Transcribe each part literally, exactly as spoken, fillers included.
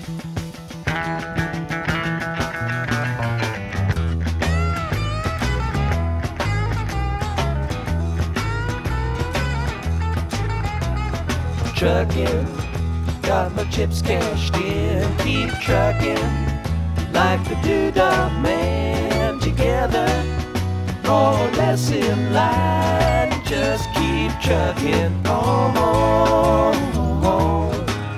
Trucking, got my chips cashed in. Keep trucking like the Doodah Man. Together, more or less in line. Just keep trucking on, on, on.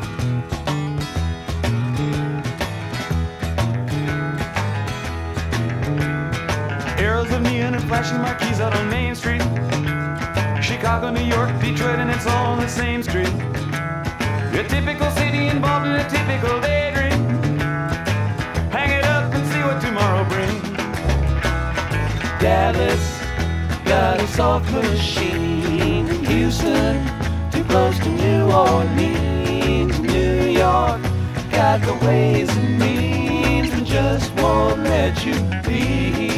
Arrows of neon and flashing marquees out on Main Street. Chicago, New York, Detroit, and it's all on the same street. A typical city involved in a typical daydream. Hang it up and see what tomorrow brings. Dallas got a soft machine. Houston, too close to New Orleans. New York got the ways and means and just won't let you be.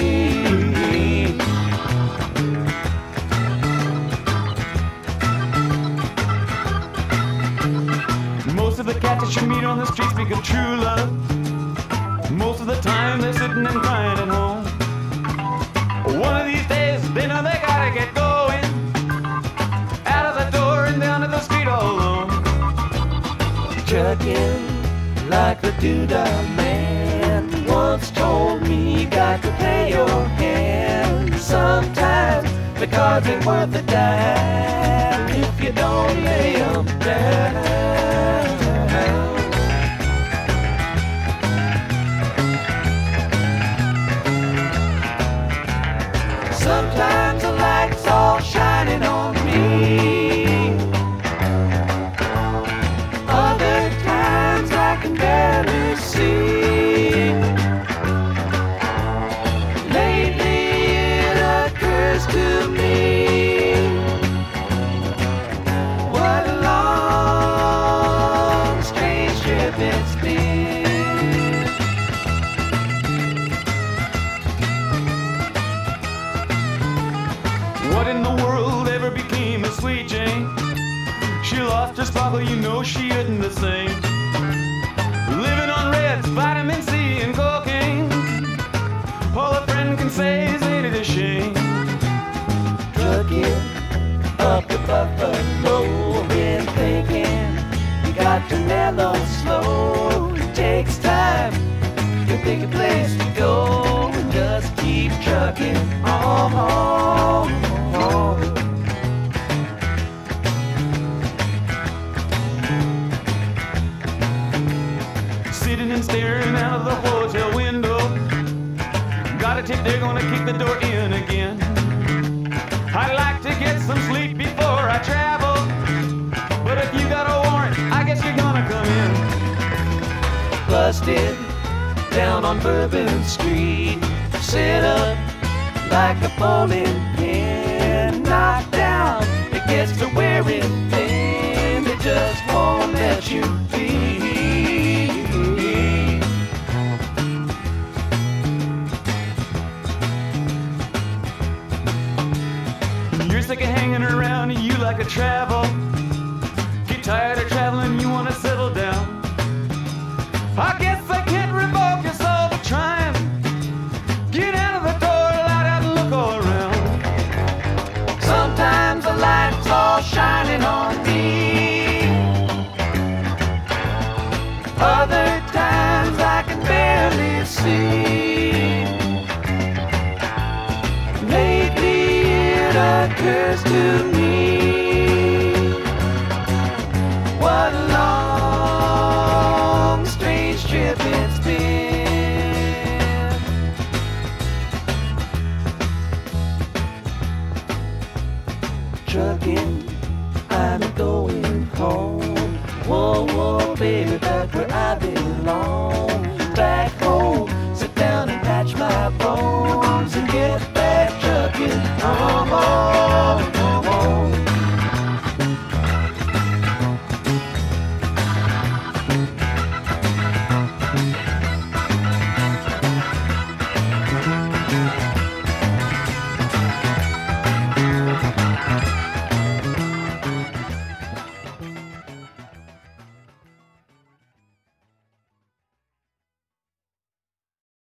Most of the cats that you meet on the street speak of true love. Most of the time they're sitting and crying at home. One of these days they know they gotta get going. Out of the door and down to the street all alone. Trucking like the Doodah Man once told me, you got to play your hand. Sometimes the cards ain't worth a dime if you don't lay 'em down. Sometimes the light's all shining on me. Other times I can barely see. Lately it occurs to me, what a long, strange trip it's been. What in the world ever became of Sweet Jane? She lost her sparkle, you know she isn't the same. Living on reds, vitamin C and cocaine. All a friend can say is ain't it a shame. Trucking up the Buffalo, been thinking you got to mellow slow. It takes time to pick a place to go and just keep trucking on, on, on. Sitting and staring out of the hotel window. Got a tip they're gonna kick the door in again. I'd like to get some sleep before I travel, but if you got a warrant, I guess you're gonna come in. Busted down on Bourbon Street, set up like a bowling pin. Knocked down, it gets to wearing thin. They just won't let you be. You're sick of hanging around and you like to travel. Get tired of traveling, you wanna settle down. I guess I can't revoke your soul for trying. Get out of the door, light out and look all around. Sometimes the light's all shining on me. Other times I can barely see.